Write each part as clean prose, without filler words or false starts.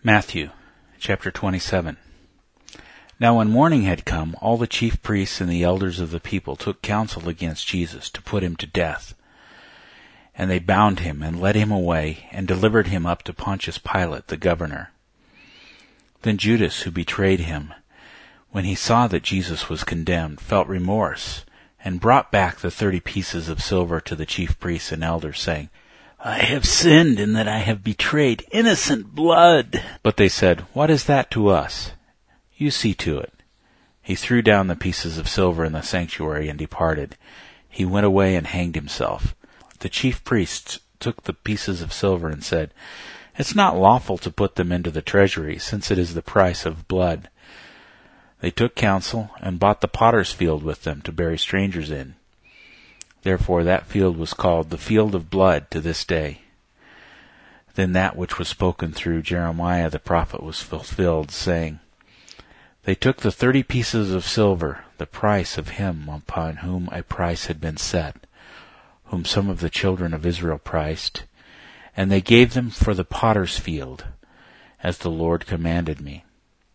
Matthew chapter 27. Now when morning had come, all the chief priests and the elders of the people took counsel against Jesus to put him to death. And they bound him and led him away and delivered him up to Pontius Pilate the governor. Then Judas, who betrayed him, when he saw that Jesus was condemned, felt remorse, and brought back the 30 pieces of silver to the chief priests and elders, saying, I have sinned in that I have betrayed innocent blood. But they said, What is that to us? You see to it. He threw down the pieces of silver in the sanctuary and departed. He went away and hanged himself. The chief priests took the pieces of silver and said, It's not lawful to put them into the treasury, since it is the price of blood. They took counsel and bought the potter's field with them to bury strangers in. Therefore that field was called the field of blood to this day. Then that which was spoken through Jeremiah the prophet was fulfilled, saying, They took the 30 pieces of silver, the price of him upon whom a price had been set, whom some of the children of Israel priced, and they gave them for the potter's field, as the Lord commanded me.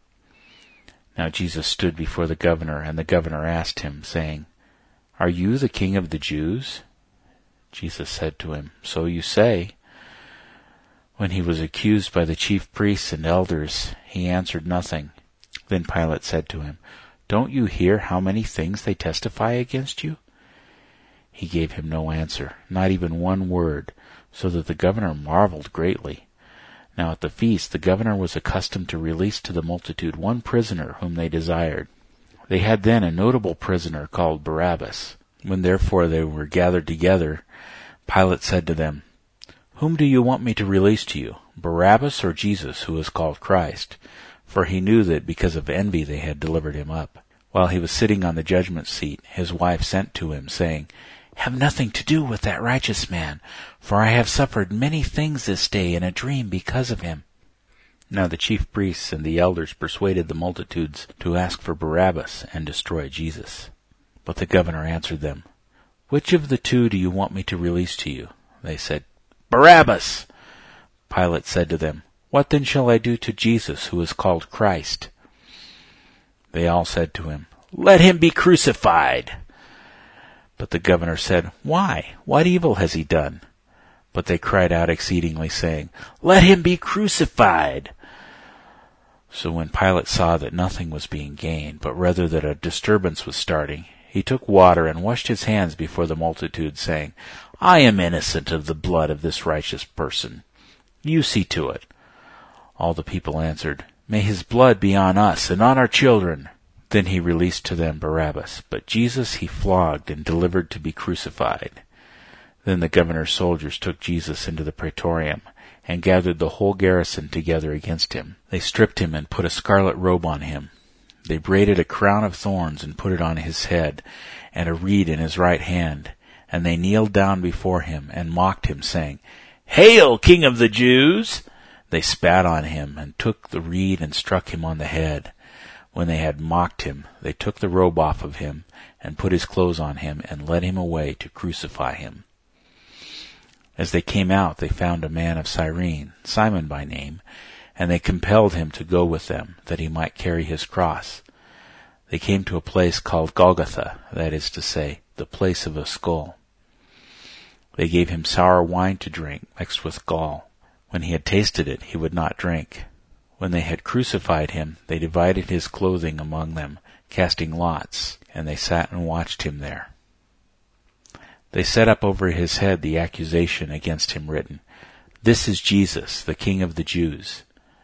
Now Jesus stood before the governor, and the governor asked him, saying, Are you the king of the Jews? Jesus said to him, So you say. When he was accused by the chief priests and elders, he answered nothing. Then Pilate said to him, Don't you hear how many things they testify against you? He gave him no answer, not even one word, so that the governor marveled greatly. Now at the feast the governor was accustomed to release to the multitude one prisoner whom they desired. They had then a notable prisoner called Barabbas. When therefore they were gathered together, Pilate said to them, Whom do you want me to release to you, Barabbas or Jesus, who is called Christ? For he knew that because of envy they had delivered him up. While he was sitting on the judgment seat, his wife sent to him, saying, Have nothing to do with that righteous man, for I have suffered many things this day in a dream because of him. Now the chief priests and the elders persuaded the multitudes to ask for Barabbas and destroy Jesus. But the governor answered them, Which of the two do you want me to release to you? They said, Barabbas! Pilate said to them, What then shall I do to Jesus, who is called Christ? They all said to him, Let him be crucified! But the governor said, Why? What evil has he done? But they cried out exceedingly, saying, Let him be crucified! So when Pilate saw that nothing was being gained, but rather that a disturbance was starting, he took water and washed his hands before the multitude, saying, I am innocent of the blood of this righteous person. You see to it. All the people answered, May his blood be on us and on our children. Then he released to them Barabbas, but Jesus he flogged and delivered to be crucified. Then the governor's soldiers took Jesus into the praetorium, and gathered the whole garrison together against him. They stripped him and put a scarlet robe on him. They braided a crown of thorns and put it on his head, and a reed in his right hand. And they kneeled down before him and mocked him, saying, Hail, King of the Jews! They spat on him and took the reed and struck him on the head. When they had mocked him, they took the robe off of him and put his clothes on him and led him away to crucify him. As they came out, they found a man of Cyrene, Simon by name, and they compelled him to go with them, that he might carry his cross. They came to a place called Golgotha, that is to say, the place of a skull. They gave him sour wine to drink, mixed with gall. When he had tasted it, he would not drink. When they had crucified him, they divided his clothing among them, casting lots, and they sat and watched him there. They set up over his head the accusation against him written, This is Jesus, the King of the Jews.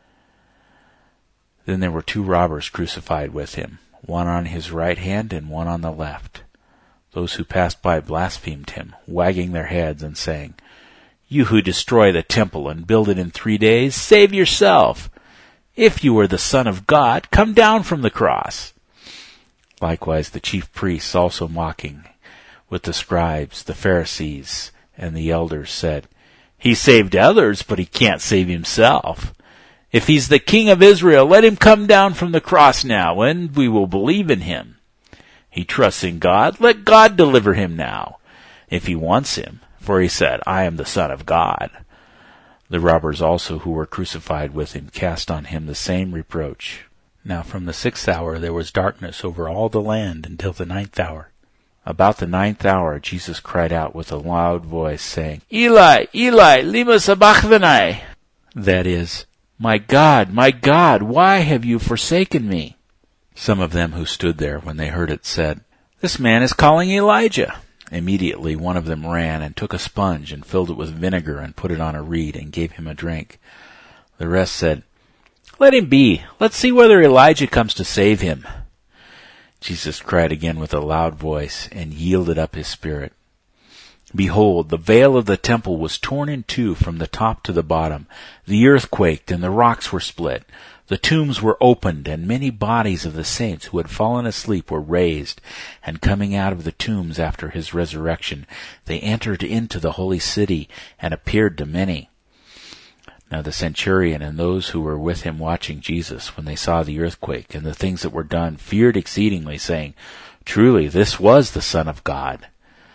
Then there were 2 robbers crucified with him, one on his right hand and one on the left. Those who passed by blasphemed him, wagging their heads and saying, You who destroy the temple and build it in 3 days, save yourself! If you are the Son of God, come down from the cross. Likewise the chief priests, also mocking, with the scribes, the Pharisees, and the elders, said, He saved others, but he can't save himself. If he's the King of Israel, let him come down from the cross now, and we will believe in him. He trusts in God, let God deliver him now, if he wants him, for he said, I am the Son of God. The robbers also who were crucified with him cast on him the same reproach. Now from the 6th hour there was darkness over all the land until the 9th hour. About the 9th hour Jesus cried out with a loud voice, saying, Eli, Eli, lema sabachthani? That is, my God, why have you forsaken me? Some of them who stood there when they heard it said, This man is calling Elijah. Immediately one of them ran and took a sponge and filled it with vinegar and put it on a reed and gave him a drink. The rest said, Let him be. Let's see whether Elijah comes to save him. Jesus cried again with a loud voice and yielded up his spirit. Behold, the veil of the temple was torn in two from the top to the bottom. The earth quaked and the rocks were split. The tombs were opened, and many bodies of the saints who had fallen asleep were raised, and coming out of the tombs after his resurrection, they entered into the holy city and appeared to many. Now the centurion and those who were with him watching Jesus, when they saw the earthquake and the things that were done, feared exceedingly, saying, Truly, this was the Son of God.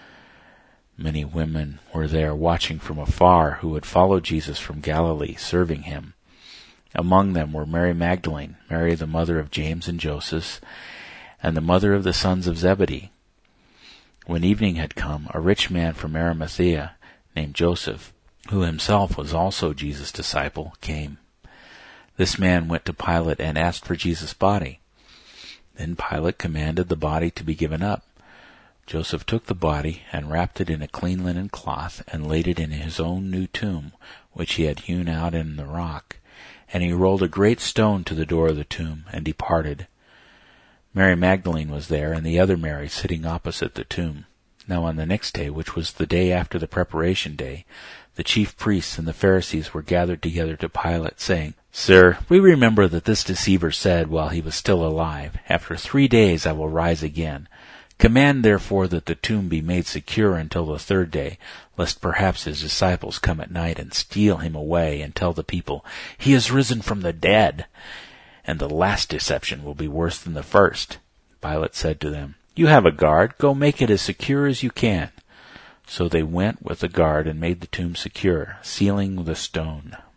Many women were there watching from afar who had followed Jesus from Galilee, serving him. Among them were Mary Magdalene, Mary the mother of James and Joseph, and the mother of the sons of Zebedee. When evening had come, a rich man from Arimathea, named Joseph, who himself was also Jesus' disciple, came. This man went to Pilate and asked for Jesus' body. Then Pilate commanded the body to be given up. Joseph took the body and wrapped it in a clean linen cloth and laid it in his own new tomb, which he had hewn out in the rock. And he rolled a great stone to the door of the tomb and departed. Mary Magdalene was there, and the other Mary sitting opposite the tomb. Now on the next day, which was the day after the preparation day, the chief priests and the Pharisees were gathered together to Pilate, saying, Sir, we remember that this deceiver said while he was still alive, After 3 days I will rise again. Command therefore that the tomb be made secure until the 3rd day, lest perhaps his disciples come at night and steal him away and tell the people, He is risen from the dead. And the last deception will be worse than the first. Pilate said to them, You have a guard, go make it as secure as you can. So they went with the guard and made the tomb secure, sealing with a stone.